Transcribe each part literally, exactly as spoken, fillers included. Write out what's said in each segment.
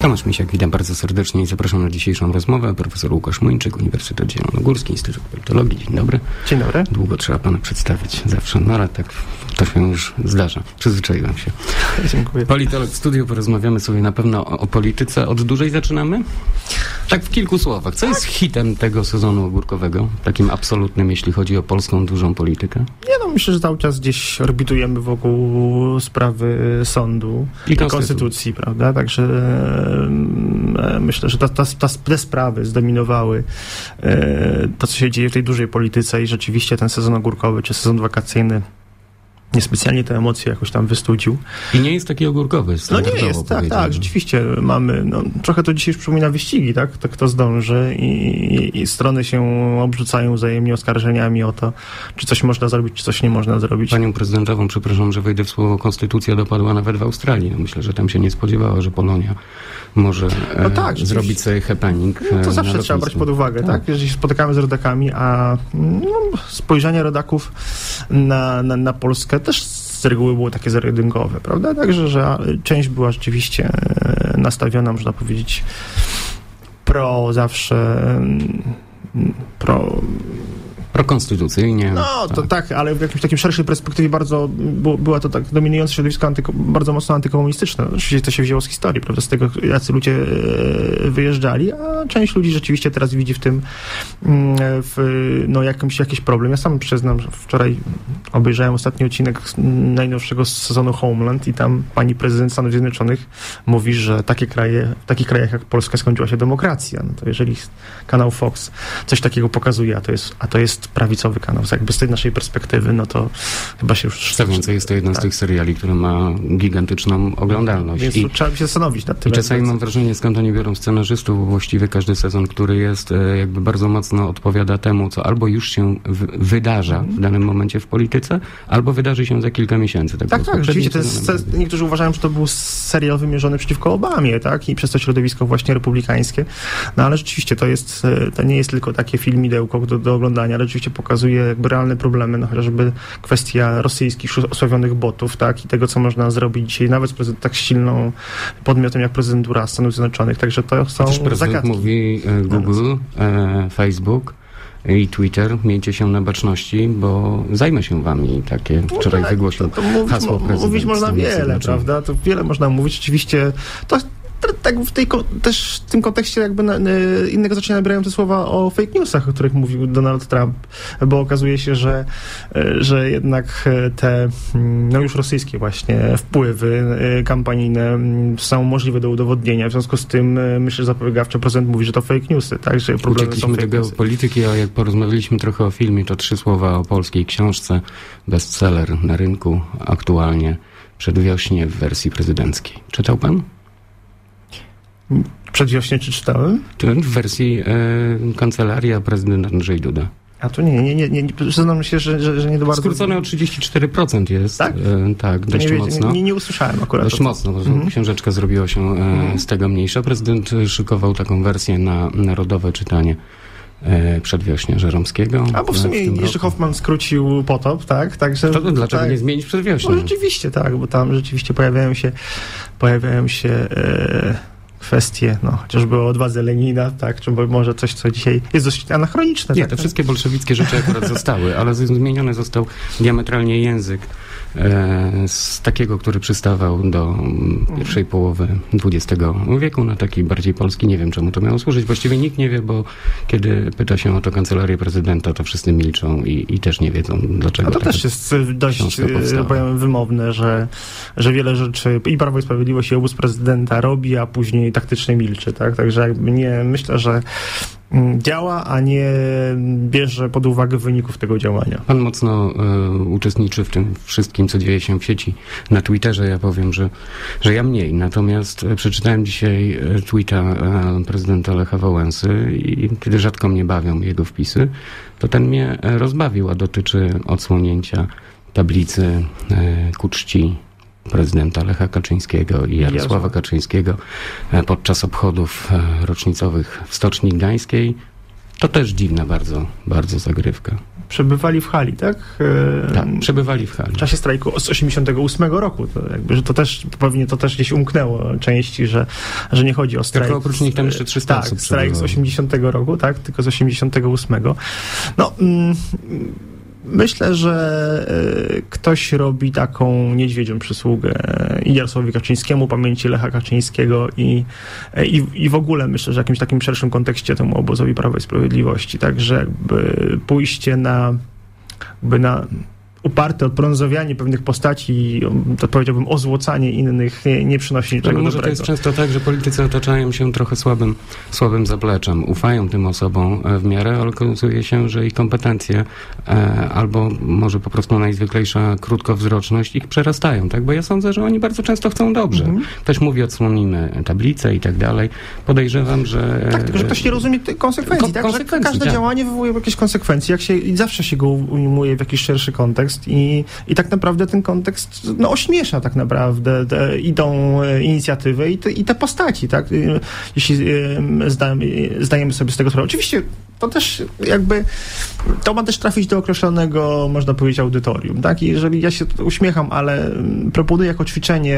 Tomasz Misiak, witam bardzo serdecznie i zapraszam na dzisiejszą rozmowę. Profesor Łukasz Młyńczyk, Uniwersytet Zielonogórski, Instytut Politologii. Dzień dobry. Dzień dobry. Długo trzeba pana przedstawić zawsze, no ale tak to się już zdarza. Przyzwyczaiłem się. Dziękuję. Politolog w studiu, porozmawiamy sobie na pewno o, o polityce. Od dłużej zaczynamy? Tak w kilku słowach. Co jest hitem tego sezonu ogórkowego? Takim absolutnym, jeśli chodzi o polską dużą politykę? Nie no, myślę, że cały czas gdzieś orbitujemy wokół sprawy sądu i konstytucji, konstytucji, prawda? Także e, myślę, że ta, ta, ta, te sprawy zdominowały e, to, co się dzieje w tej dużej polityce i rzeczywiście ten sezon ogórkowy czy sezon wakacyjny niespecjalnie te emocje jakoś tam wystudził. I nie jest taki ogórkowy. No nie jest, tak, tak, rzeczywiście mamy, no trochę to dzisiaj już przypomina wyścigi, tak, to kto zdąży i, i, i strony się obrzucają wzajemnie oskarżeniami o to, czy coś można zrobić, czy coś nie można zrobić. Panią prezydentową, przepraszam, że wejdę w słowo, konstytucja dopadła nawet w Australii. No myślę, że tam się nie spodziewała, że Polonia może no tak, e, zrobić sobie happening. No to zawsze trzeba brać pod uwagę, tak? tak? Jeżeli się spotykamy z rodakami, a no, spojrzenie rodaków na, na, na Polskę też z reguły było takie zero-jedynkowe, prawda? Także, że część była rzeczywiście nastawiona, można powiedzieć, pro zawsze, pro... prokonstytucyjnie. No, to tak. tak, ale w jakimś takim szerszej perspektywie bardzo było, była to tak dominujące środowisko antyko, bardzo mocno antykomunistyczne. Oczywiście to się wzięło z historii, prawda, z tego, jacy ludzie e, wyjeżdżali, a część ludzi rzeczywiście teraz widzi w tym w, no, jakimś, jakiś problem. Ja sam przyznam, że wczoraj obejrzałem ostatni odcinek najnowszego sezonu Homeland i tam pani prezydent Stanów Zjednoczonych mówi, że takie kraje, w takich krajach jak Polska skończyła się demokracja. No to jeżeli kanał Fox coś takiego pokazuje, a to jest, a to jest prawicowy kanał. Jakby z tej naszej perspektywy, no to chyba się już... Co więcej, jest to jeden tak. z tych seriali, który ma gigantyczną oglądalność. Więc I, trzeba się zastanowić nad tym. I czasami mam wrażenie, skąd oni biorą scenarzystów, bo właściwie każdy sezon, który jest, jakby bardzo mocno odpowiada temu, co albo już się w, wydarza w danym momencie w polityce, albo wydarzy się za kilka miesięcy. Tak, tak, tak rzeczywiście. To jest, niektórzy uważają, że to był serial wymierzony przeciwko Obamie, tak? I przez to środowisko właśnie republikańskie. No ale rzeczywiście to jest, to nie jest tylko takie filmidełko do, do oglądania, ale rzeczywiście pokazuje jakby realne problemy, no chociażby kwestia rosyjskich osławionych botów, tak, i tego, co można zrobić dzisiaj, nawet z tak silną podmiotem jak prezydentura Stanów Zjednoczonych, także to są prezydent zagadki. Mówi e, Google, e, Facebook i Twitter, miejcie się na baczności, bo zajmę się wami. Takie wczoraj no tak, wygłosił to, to mówić, hasło prezydent. Mówić można wiele, prawda, to wiele można mówić, oczywiście to tak w tej, też w tym kontekście jakby na, innego znaczenia nabierają te słowa o fake newsach, o których mówił Donald Trump, bo okazuje się, że, że jednak te no już rosyjskie właśnie wpływy kampanijne są możliwe do udowodnienia. W związku z tym myślę, że zapobiegawczo prezydent mówi, że to fake newsy, tak, że problemy Uciekliśmy są fake do geopolityki, a jak porozmawialiśmy trochę o filmie, to trzy słowa o polskiej książce, bestseller na rynku aktualnie, Przedwiośnie w wersji prezydenckiej. Czytał pan? Przedwiośnie czy czytałem? W wersji e, Kancelaria prezydent Andrzej Duda. A to nie, nie, nie, nie, nie przyznam się, że, że, że nie do bardzo... Skrócone o trzydzieści cztery procent jest. Tak? E, tak, dość nie, mocno. Nie, nie, nie usłyszałem akurat. Dość to, mocno, bo mm-hmm. książeczka zrobiła się e, mm-hmm. z tego mniejsza. Prezydent szykował taką wersję na narodowe czytanie e, Przedwiośnia Żeromskiego. A bo w sumie w Jerzy Hoffman skrócił Potop, tak? Także, to, to dlaczego tak, nie zmienić Przedwiośnia? No rzeczywiście, tak, bo tam rzeczywiście pojawiają się pojawiają się e, kwestie, no, chociażby o odwadze Lenina, tak, czy może coś, co dzisiaj jest dość anachroniczne. Nie, tak, te tak? wszystkie bolszewickie rzeczy akurat zostały, ale zmieniony został diametralnie język e, z takiego, który przystawał do m, pierwszej połowy dwudziestego wieku na taki bardziej polski. Nie wiem, czemu to miało służyć. Właściwie nikt nie wie, bo kiedy pyta się o to kancelarię prezydenta, to wszyscy milczą i, i też nie wiedzą, dlaczego. A to też jest dość, powiem, wymowne, że, że wiele rzeczy i Prawo i Sprawiedliwość i obóz prezydenta robi, a później taktycznie milczy, tak? Także jakby nie, myślę, że działa, a nie bierze pod uwagę wyników tego działania. Pan mocno e, uczestniczy w tym wszystkim, co dzieje się w sieci. Na Twitterze ja powiem, że, że ja mniej. Natomiast e, przeczytałem dzisiaj e, tweeta e, prezydenta Lecha Wałęsy i kiedy rzadko mnie bawią jego wpisy, to ten mnie e, rozbawił, a dotyczy odsłonięcia tablicy e, ku czci prezydenta Lecha Kaczyńskiego i Jarosława Kaczyńskiego podczas obchodów rocznicowych w Stoczni Gdańskiej. To też dziwna bardzo, bardzo zagrywka. przebywali w hali, tak? E, tak, przebywali w hali. W czasie strajku z osiemdziesiątego ósmego roku. To jakby, że to też, pewnie to też gdzieś umknęło części, że, że nie chodzi o strajk. Tylko oprócz nich tam jeszcze trzysta tak, osób strajk z osiemdziesiątego roku, tak? Tylko z osiemdziesiątego ósmego. No... Mm, Myślę, że ktoś robi taką niedźwiedzią przysługę i Jarosławowi Kaczyńskiemu, pamięci Lecha Kaczyńskiego i, i, i w ogóle myślę, że w jakimś takim szerszym kontekście temu obozowi Prawa i Sprawiedliwości. Także jakby pójście na, jakby na uparte odbrązowianie pewnych postaci, to powiedziałbym ozłocanie innych nie, nie przynosi niczego no, może dobrego. To jest często tak, że politycy otaczają się trochę słabym, słabym zapleczem. Ufają tym osobom w miarę, ale okazuje się, że ich kompetencje e, albo może po prostu najzwyklejsza krótkowzroczność ich przerastają, tak? Bo ja sądzę, że oni bardzo często chcą dobrze. Mhm. Ktoś mówi, odsłonimy tablicę i tak dalej. Podejrzewam, że... Tak, tylko że ktoś nie rozumie tych konsekwencji, Ko- tak? konsekwencji że każde tak. działanie wywołuje jakieś konsekwencje, jak się, i zawsze się go ujmuje w jakiś szerszy kontekst. I, I tak naprawdę ten kontekst no, ośmiesza tak naprawdę te, i tą inicjatywę i te, i te postaci, tak? Jeśli zdajemy, zdajemy sobie z tego sprawę. Oczywiście to też jakby, to ma też trafić do określonego, można powiedzieć, audytorium, tak? I jeżeli ja się uśmiecham, ale proponuję jako ćwiczenie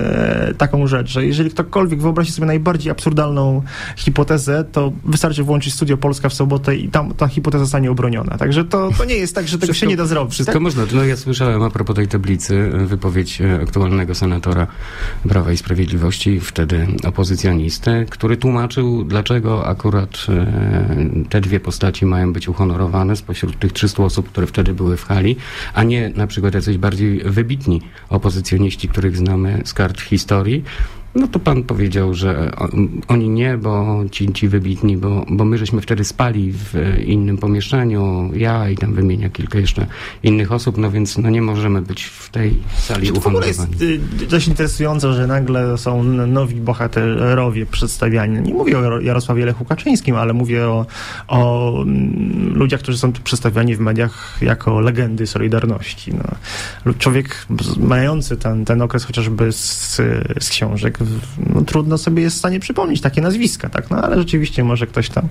e, taką rzecz, że jeżeli ktokolwiek wyobrazi sobie najbardziej absurdalną hipotezę, to wystarczy włączyć Studio Polska w sobotę i tam ta hipoteza zostanie obroniona. Także to, to nie jest tak, że tego wszystko, się nie da zrobić. Wszystko tak? można. No ja słyszałem a propos tej tablicy wypowiedź aktualnego senatora Prawa i Sprawiedliwości, wtedy opozycjonisty, który tłumaczył, dlaczego akurat e, te dwie postaci mają być uhonorowane spośród tych trzystu osób, które wtedy były w hali, a nie na przykład jacyś bardziej wybitni opozycjoniści, których znamy z kart historii. No to pan powiedział, że oni nie, bo ci, ci wybitni, bo, bo my żeśmy wtedy spali w innym pomieszczeniu, ja i tam wymienia kilka jeszcze innych osób, no więc no nie możemy być w tej sali uhonorowani. To w ogóle jest dość interesujące, że nagle są nowi bohaterowie przedstawiani. Nie mówię o Jarosławie Lechu Kaczyńskim, ale mówię o, o ludziach, którzy są tu przedstawiani w mediach jako legendy Solidarności. No. Człowiek mający ten, ten okres chociażby z, z książek, no, trudno sobie jest w stanie przypomnieć takie nazwiska, tak? No ale rzeczywiście może ktoś tam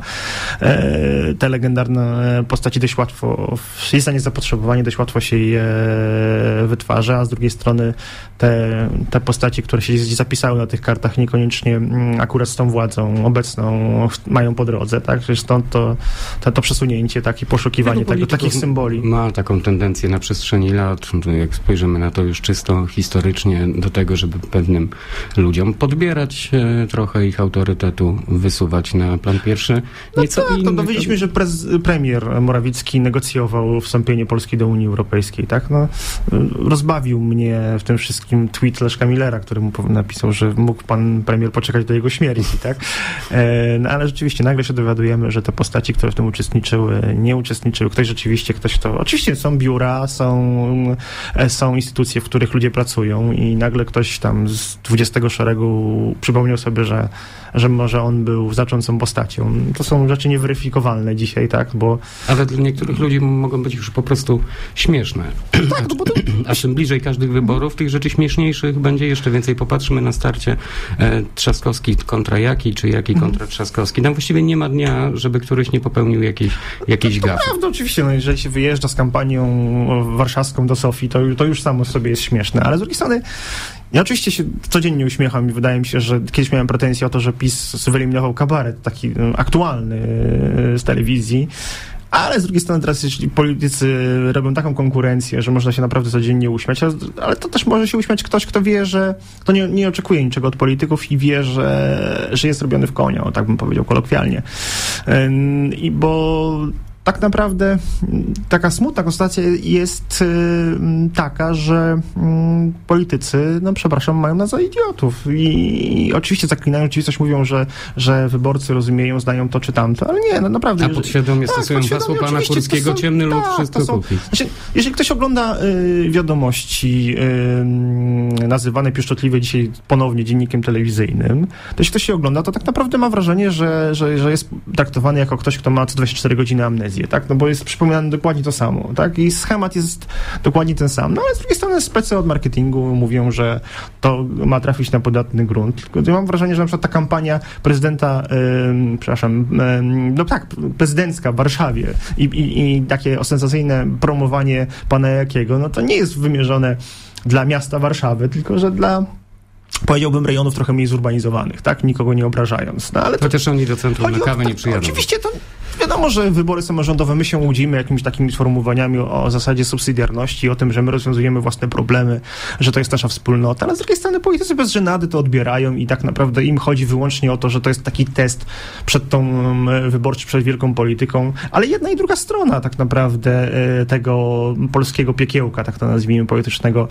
e, te legendarne postaci dość łatwo, jest na nie zapotrzebowanie, dość łatwo się je wytwarza, a z drugiej strony te, te postaci, które się zapisały na tych kartach, niekoniecznie akurat z tą władzą obecną mają po drodze, tak? Stąd to, to, to przesunięcie, takie poszukiwanie tego, takich symboli. Ma taką tendencję na przestrzeni lat, jak spojrzymy na to już czysto historycznie, do tego, żeby pewnym ludziom podbierać e, trochę ich autorytetu, wysuwać na plan pierwszy. Nieco no tak, to dowiedzieliśmy, że prez, premier Morawiecki negocjował wstąpienie Polski do Unii Europejskiej, tak? No, rozbawił mnie w tym wszystkim tweet Leszka Millera, który mu napisał, że mógł pan premier poczekać do jego śmierci, tak? E, no, ale rzeczywiście nagle się dowiadujemy, że te postaci, które w tym uczestniczyły, nie uczestniczyły. Ktoś rzeczywiście, ktoś to... Oczywiście są biura, są, są instytucje, w których ludzie pracują i nagle ktoś tam z dwudziestego szeregu przypomniał sobie, że, że może on był znaczącą postacią. To są rzeczy nieweryfikowalne dzisiaj, tak, bo... Ale dla niektórych ludzi mogą być już po prostu śmieszne. Tak, a, bo to... a czym bliżej każdych wyborów, tych rzeczy śmieszniejszych będzie jeszcze więcej. Popatrzmy na starcie e, Trzaskowski kontra Jaki, czy Jaki kontra Trzaskowski. Tam właściwie nie ma dnia, żeby któryś nie popełnił jakiejś, jakiejś to, to gafy. Prawda, oczywiście, no, jeżeli się wyjeżdża z kampanią warszawską do Sofii, to, to już samo w sobie jest śmieszne, ale z drugiej strony ja oczywiście się codziennie uśmiecham i wydaje mi się, że kiedyś miałem pretensję o to, że PiS wyeliminował kabaret, taki aktualny z telewizji, ale z drugiej strony teraz, jeśli politycy robią taką konkurencję, że można się naprawdę codziennie uśmiać, ale to też może się uśmiać ktoś, kto wie, że to nie, nie oczekuje niczego od polityków i wie, że, że jest robiony w konia, o tak bym powiedział kolokwialnie. I bo tak naprawdę taka smutna konstatacja jest y, taka, że y, politycy, no przepraszam, mają nas za idiotów i, i oczywiście zaklinają rzeczywistość, mówią, że, że wyborcy rozumieją, znają to czy tamto, ale nie, no naprawdę. A podświadomie tak, stosują hasło pana Kurskiego, są, ciemny lud, tak, wszystko są, kupi. Znaczy, jeżeli ktoś ogląda y, wiadomości y, nazywane pieszczotliwie dzisiaj ponownie dziennikiem telewizyjnym, to jeśli ktoś się ogląda, to tak naprawdę ma wrażenie, że, że, że jest traktowany jako ktoś, kto ma co dwadzieścia cztery godziny amnezji. decyzje, tak? No bo jest przypominane dokładnie to samo, tak? I schemat jest dokładnie ten sam. No ale z drugiej strony specy od marketingu mówią, że to ma trafić na podatny grunt. Tylko ja mam wrażenie, że na przykład ta kampania prezydenta, yy, przepraszam, yy, no tak, prezydencka w Warszawie i, i, i takie osensacyjne promowanie pana Jakiego, no to nie jest wymierzone dla miasta Warszawy, tylko że dla, powiedziałbym, rejonów trochę mniej zurbanizowanych, tak? Nikogo nie obrażając. No, ale to, Chociaż oni do centrum na kawę o, nie przyjadą. Oczywiście to wiadomo, że wybory samorządowe, my się łudzimy jakimiś takimi sformułowaniami o, o zasadzie subsydiarności, o tym, że my rozwiązujemy własne problemy, że to jest nasza wspólnota, ale z drugiej strony politycy bez żenady to odbierają i tak naprawdę im chodzi wyłącznie o to, że to jest taki test przed tą wyborczy, przed wielką polityką, ale jedna i druga strona tak naprawdę tego polskiego piekiełka, tak to nazwijmy, politycznego,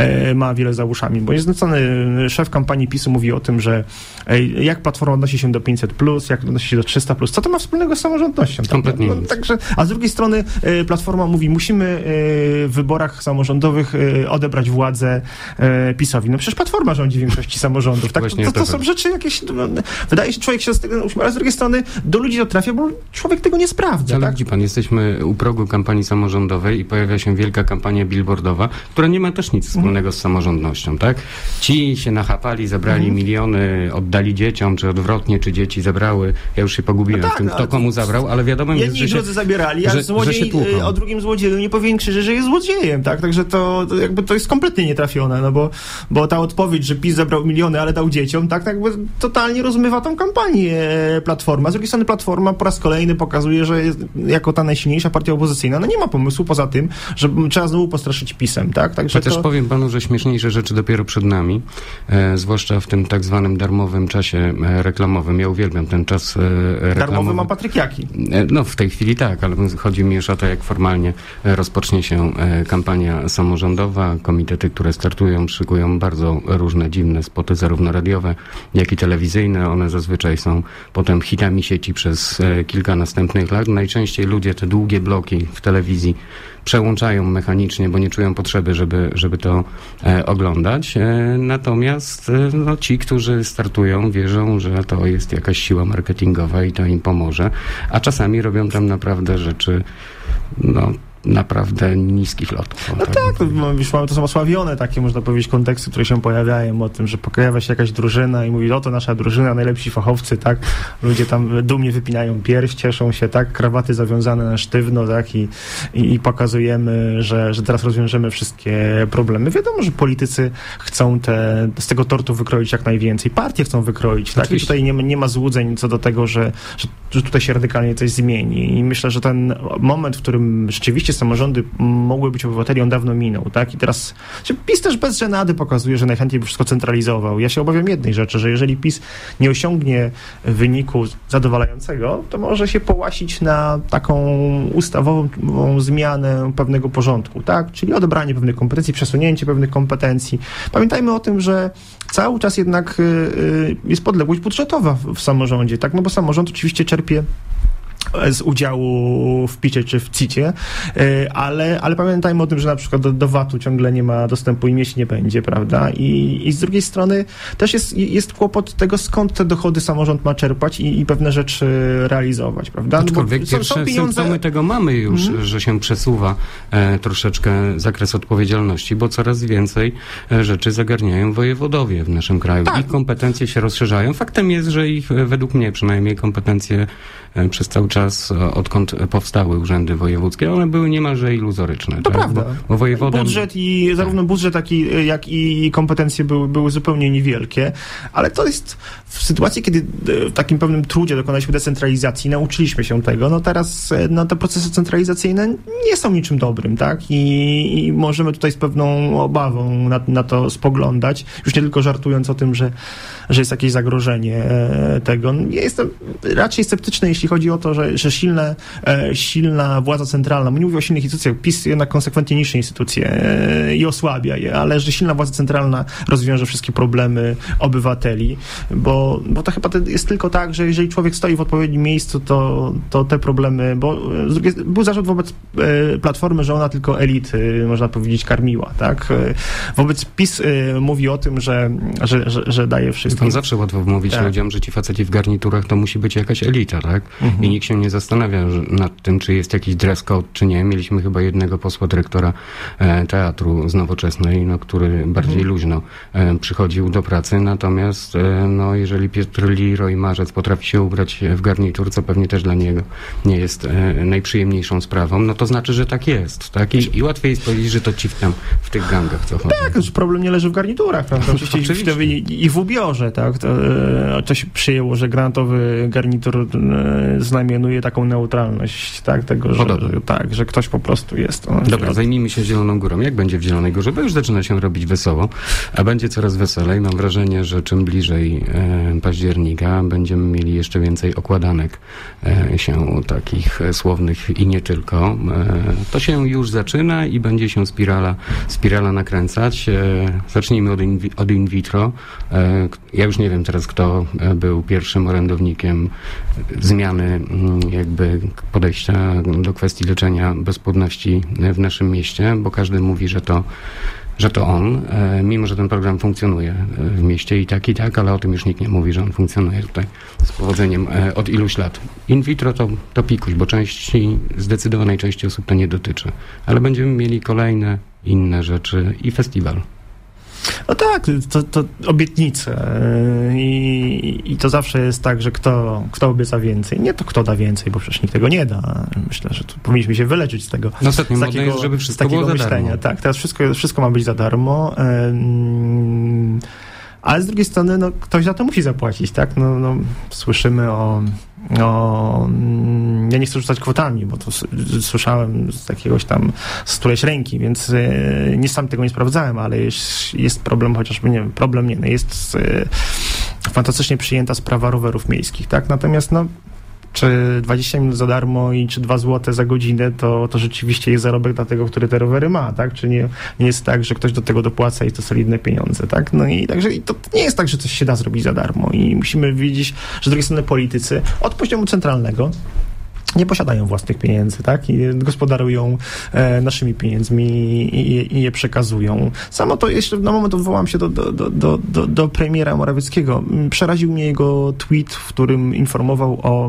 ma wiele za uszami, bo niezlecony szef kampanii PiSu mówi o tym, że jak Platforma odnosi się do pięćset plus, jak odnosi się do trzysta plus, co to ma wspólnego z samorządnością? Kompletnie tak? No, także, a z drugiej strony y, Platforma mówi, musimy y, w wyborach samorządowych y, odebrać władzę y, PiSowi. No przecież Platforma rządzi większości samorządów. Tak? To, to, to są rzeczy jakieś, no, wydaje się, człowiek się z tego uśmiecha, ale z drugiej strony do ludzi to trafia, bo człowiek tego nie sprawdza. Ale tak? widzi pan, jesteśmy u progu kampanii samorządowej i pojawia się wielka kampania billboardowa, która nie ma też nic wspólnego z samorządnością, tak? Ci się nachapali, zabrali mhm. miliony, oddali dzieciom, czy odwrotnie, czy dzieci zabrały. Ja już się pogubiłem no tak, w tym, no, kto komu zabrał, ale wiadomo jest, jedni że się, drodzy zabierali, a że, złodziej że o drugim złodzieju nie powinien krzyczeć, że jest złodziejem, tak? Także to, to jakby to jest kompletnie nietrafione, no bo, bo ta odpowiedź, że PiS zabrał miliony, ale dał dzieciom, tak, tak jakby totalnie rozmywa tą kampanię Platforma. Z drugiej strony Platforma po raz kolejny pokazuje, że jest jako ta najsilniejsza partia opozycyjna, no nie ma pomysłu poza tym, że trzeba znowu postraszyć PiS-em, tak? Także Chociaż to... powiem panu, że śmieszniejsze rzeczy dopiero przed nami, e, zwłaszcza w tym tak zwanym darmowym czasie e, reklamowym. Ja uwielbiam ten czas e, reklamowy. Darmowy ma Patryk Jaki. E, no w tej chwili tak, ale chodzi mi już o to, jak formalnie e, rozpocznie się e, kampania samorządowa. Komitety, które startują, szykują bardzo różne dziwne spoty, zarówno radiowe, jak i telewizyjne. One zazwyczaj są potem hitami sieci przez e, kilka następnych lat. Najczęściej ludzie te długie bloki w telewizji przełączają mechanicznie, bo nie czują potrzeby, żeby, żeby to e, oglądać. E, natomiast e, no, ci, którzy startują, wierzą, że to jest jakaś siła marketingowa i to im pomoże, a czasami robią tam naprawdę rzeczy, no, naprawdę niskich lotów. No tak, tak to, już mamy, to są osławione takie, można powiedzieć, konteksty, które się pojawiają o tym, że pojawia się jakaś drużyna i mówi, oto nasza drużyna, najlepsi fachowcy, tak, ludzie tam dumnie wypinają pierś, cieszą się, tak, krawaty zawiązane na sztywno, tak, i, i, i pokazujemy, że, że teraz rozwiążemy wszystkie problemy. Wiadomo, że politycy chcą te, z tego tortu wykroić jak najwięcej, partie chcą wykroić, tak, i tutaj nie, nie ma złudzeń co do tego, że, że, że tutaj się radykalnie coś zmieni i myślę, że ten moment, w którym rzeczywiście samorządy mogły być obywateli, on dawno minął, tak? I teraz PiS też bez żenady pokazuje, że najchętniej by wszystko centralizował. Ja się obawiam jednej rzeczy, że jeżeli PiS nie osiągnie wyniku zadowalającego, to może się połasić na taką ustawową zmianę pewnego porządku, tak? Czyli odebranie pewnych kompetencji, przesunięcie pewnych kompetencji. Pamiętajmy o tym, że cały czas jednak jest podległość budżetowa w samorządzie, tak? No bo samorząd oczywiście czerpie z udziału w picie czy w cicie, ale, ale pamiętajmy o tym, że na przykład do, do V A T-u ciągle nie ma dostępu i mieć nie będzie, prawda? I, i z drugiej strony też jest, jest kłopot tego, skąd te dochody samorząd ma czerpać i, i pewne rzeczy realizować, prawda? Aczkolwiek no pierwsze są pieniądze... symptomy tego mamy już, mm. że się przesuwa e, troszeczkę zakres odpowiedzialności, bo coraz więcej e, rzeczy zagarniają wojewodowie w naszym kraju. Tak. Ich kompetencje się rozszerzają. Faktem jest, że ich e, według mnie przynajmniej kompetencje e, przez cały czas, odkąd powstały urzędy wojewódzkie, one były niemalże iluzoryczne. To tak? prawda. Bo, bo wojewodem... Budżet i zarówno budżet, jak i, jak i kompetencje były, były zupełnie niewielkie, ale to jest w sytuacji, kiedy w takim pewnym trudzie dokonaliśmy decentralizacji, nauczyliśmy się tego, no teraz no, te procesy centralizacyjne nie są niczym dobrym, tak? I, i możemy tutaj z pewną obawą na, na to spoglądać, już nie tylko żartując o tym, że, że jest jakieś zagrożenie tego. Ja jestem raczej sceptyczny, jeśli chodzi o to, że, że silne, e, silna władza centralna, nie mówię o silnych instytucjach, PiS jednak konsekwentnie niszczy instytucje e, i osłabia je, ale że silna władza centralna rozwiąże wszystkie problemy obywateli, bo, bo to chyba jest tylko tak, że jeżeli człowiek stoi w odpowiednim miejscu, to, to te problemy, bo z drugiej, był zarzut wobec e, Platformy, że ona tylko elity, można powiedzieć, karmiła, tak? E, wobec PiS e, mówi o tym, że, że, że, że daje wszystko. Pan zawsze łatwo mówić tak. ludziom, że ci faceci w garniturach to musi być jakaś elita, tak? Mhm. I nikt się się nie zastanawia nad tym, czy jest jakiś dress code, czy nie. Mieliśmy chyba jednego posła dyrektora e, teatru z Nowoczesnej, no, który bardziej mhm. luźno e, przychodził do pracy, natomiast e, no, jeżeli Piotr Leroy Marzec potrafi się ubrać w garnitur, co pewnie też dla niego nie jest e, najprzyjemniejszą sprawą, no to znaczy, że tak jest, tak? I, i łatwiej jest powiedzieć, że to ci w, tam, w tych gangach co chodzi. Tak, problem nie leży w garniturach, prawda? Oczywiście, Oczywiście. I, i w ubiorze, tak? To, e, to się przyjęło, że granatowy garnitur e, znamionuje taką neutralność, tak? Tego, że, że, tak, że ktoś po prostu jest. No, Dobra, od... zajmijmy się Zieloną Górą. Jak będzie w Zielonej Górze? Bo już zaczyna się robić wesoło, a będzie coraz weselej. Mam wrażenie, że czym bliżej e, października będziemy mieli jeszcze więcej okładanek e, się takich e, słownych i nie tylko. E, to się już zaczyna i będzie się spirala, spirala nakręcać. E, zacznijmy od in, od in vitro. E, ja już nie wiem teraz, kto był pierwszym orędownikiem zmiany jakby podejścia do kwestii leczenia bezpłodności w naszym mieście, bo każdy mówi, że to że to on, e, mimo że ten program funkcjonuje w mieście i tak, i tak, ale o tym już nikt nie mówi, że on funkcjonuje tutaj z powodzeniem e, od iluś lat. In vitro to, to pikuś, bo części, zdecydowanej części osób to nie dotyczy. Ale będziemy mieli kolejne inne rzeczy i festiwal. No tak, to, to obietnice I, i to zawsze jest tak, że kto, kto obieca więcej. Nie to kto da więcej, bo przecież nikt tego nie da. Myślę, że tu powinniśmy się wyleczyć z tego. No ostatnio modne jest, żeby wszystko było za darmo. Tak, teraz wszystko, wszystko ma być za darmo. Um, ale z drugiej strony, no, ktoś za to musi zapłacić, tak? No, no, słyszymy o, o... Ja nie chcę rzucać kwotami, bo to s- słyszałem z jakiegoś tam, z którejś ręki, więc y, nie sam tego nie sprawdzałem, ale jest, jest problem, chociażby, nie wiem, problem nie, no jest y, fantastycznie przyjęta sprawa rowerów miejskich, tak? Natomiast, no, czy dwadzieścia minut za darmo i czy dwa złote za godzinę, to, to rzeczywiście jest zarobek dla tego, który te rowery ma, tak? Czy nie, nie jest tak, że ktoś do tego dopłaca i to solidne pieniądze, tak? No i także i to nie jest tak, że coś się da zrobić za darmo i musimy widzieć, że z drugiej strony politycy od poziomu centralnego nie posiadają własnych pieniędzy, tak? I gospodarują e, naszymi pieniędzmi i, i je przekazują. Samo to jeszcze na moment odwołam się do, do, do, do, do premiera Morawieckiego. Przeraził mnie jego tweet, w którym informował o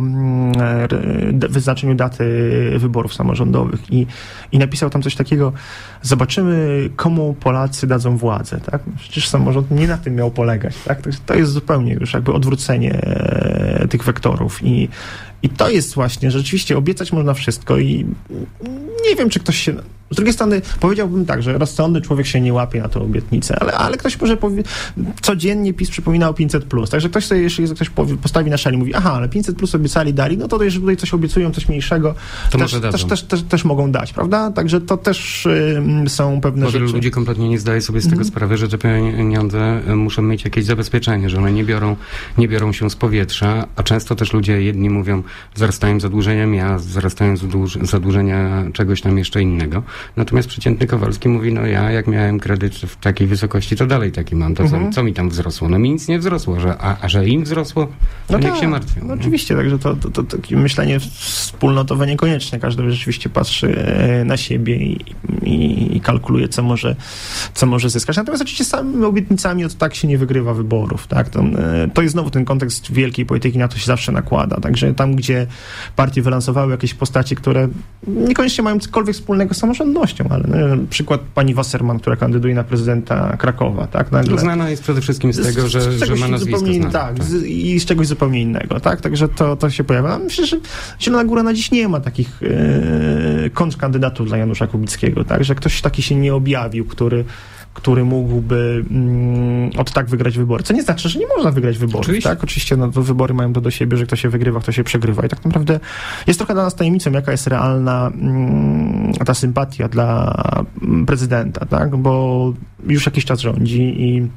e, wyznaczeniu daty wyborów samorządowych i, i napisał tam coś takiego: zobaczymy, komu Polacy dadzą władzę, tak? Przecież samorząd nie na tym miał polegać, tak? To, to jest zupełnie już jakby odwrócenie e, tych wektorów i I to jest właśnie, że rzeczywiście obiecać można wszystko i nie wiem, czy ktoś się... Z drugiej strony powiedziałbym tak, że rozsądny człowiek się nie łapie na tę obietnicę, ale, ale ktoś może powie... Codziennie PiS przypomina o pięćset plus, także ktoś sobie, jeśli ktoś powie, postawi na szali i mówi, aha, ale pięćset plus obiecali, dali, no to jeżeli tutaj coś obiecują, coś mniejszego, to też, może też, też, też, też mogą dać, prawda? Także to też y, są pewne bo rzeczy. Wielu ludzi kompletnie nie zdaje sobie z tego mm. sprawy, że te pieniądze muszą mieć jakieś zabezpieczenie, że one nie biorą, nie biorą się z powietrza, a często też ludzie jedni mówią, wzrastają zadłużenia miast, wzrastają zadłuż- zadłużenia czegoś tam jeszcze innego. Natomiast przeciętny Kowalski mówi, no ja jak miałem kredyt w takiej wysokości, to dalej taki mam. To mm-hmm. co, co mi tam wzrosło? No mi nic nie wzrosło, że, a, a że im wzrosło, to no niech tak, się martwią. No oczywiście, także to, to, to takie myślenie wspólnotowe niekoniecznie. Każdy rzeczywiście patrzy na siebie i, i, i kalkuluje, co może, co może zyskać. Natomiast oczywiście samymi obietnicami to tak się nie wygrywa wyborów. Tak? To, to jest znowu ten kontekst wielkiej polityki, na to się zawsze nakłada. Także tam, gdzie partie wylansowały jakieś postaci, które niekoniecznie mają cokolwiek wspólnego z samorządnością, ale no, przykład pani Wasserman, która kandyduje na prezydenta Krakowa, tak? Nagle. Znana jest przede wszystkim z tego, że, z że ma nazwisko zupełnie, znane, tak, tak. Z, i z czegoś zupełnie innego, tak? Także to, to się pojawia. Myślę, że Zielona Góra na dziś nie ma takich e, kontrkandydatów dla Janusza Kubickiego, tak? Że ktoś taki się nie objawił, który który mógłby mm, od tak wygrać wybory. Co nie znaczy, że nie można wygrać wyborów. Oczywiście, tak? Oczywiście no, to wybory mają to do siebie, że kto się wygrywa, kto się przegrywa. I tak naprawdę jest trochę dla nas tajemnicą, jaka jest realna mm, ta sympatia dla prezydenta, tak? Bo już jakiś czas rządzi i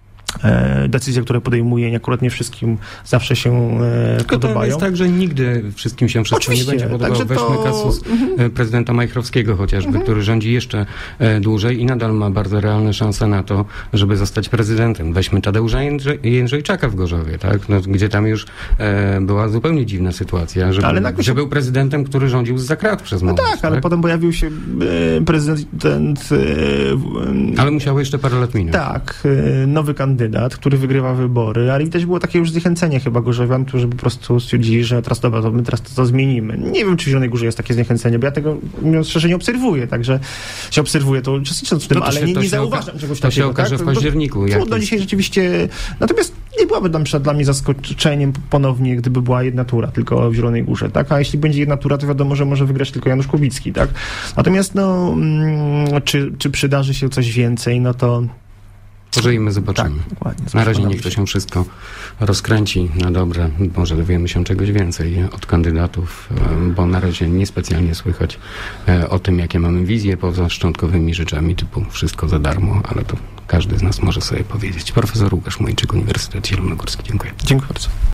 decyzje, które podejmuje, akurat nie wszystkim zawsze się e, podobają. To jest tak, że nigdy wszystkim się wszystko Oczywiście, nie będzie podobało. Weźmy to... kasus mhm. prezydenta Majchrowskiego chociażby, mhm. który rządzi jeszcze e, dłużej i nadal ma bardzo realne szanse na to, żeby zostać prezydentem. Weźmy Tadeusza Jędrzej, Jędrzejczaka w Gorzowie, tak? No, gdzie tam już e, była zupełnie dziwna sytuacja, że, ale był, że był prezydentem, który rządził zza krat przez moment. No tak, ale tak? potem pojawił się e, prezydent... E, ale musiało jeszcze parę lat minąć. Tak, e, nowy kandydat kandydat, który wygrywa wybory, ale widać było takie już zniechęcenie chyba gorzowian, którzy po prostu stwierdzili, że teraz dobra, to my teraz to, to zmienimy. Nie wiem, czy w Zielonej Górze jest takie zniechęcenie, bo ja tego, mówiąc szczerze, nie obserwuję, także się obserwuję, to uczestnicząc w tym, No to ale się, nie, to nie się zauważam oka- czegoś to takiego. się okaże tak? w październiku. jak Trudno jest. dzisiaj rzeczywiście, natomiast nie byłaby na przykład dla mnie zaskoczeniem ponownie, gdyby była jedna tura tylko w Zielonej Górze, tak? A jeśli będzie jedna tura, to wiadomo, że może wygrać tylko Janusz Kubicki, tak? Natomiast, no, mm, czy, czy przydarzy się coś więcej, no to... Pożyjmy, zobaczymy. Tak, dokładnie. Na razie niech się. to się wszystko rozkręci na dobre. Może dowiemy się czegoś więcej od kandydatów, e, bo na razie niespecjalnie słychać e, o tym, jakie mamy wizje poza szczątkowymi rzeczami typu wszystko za darmo, ale to każdy z nas może sobie powiedzieć. Profesor Łukasz Mojczyk, Uniwersytet Zielonogórski. Dziękuję. Dziękuję bardzo.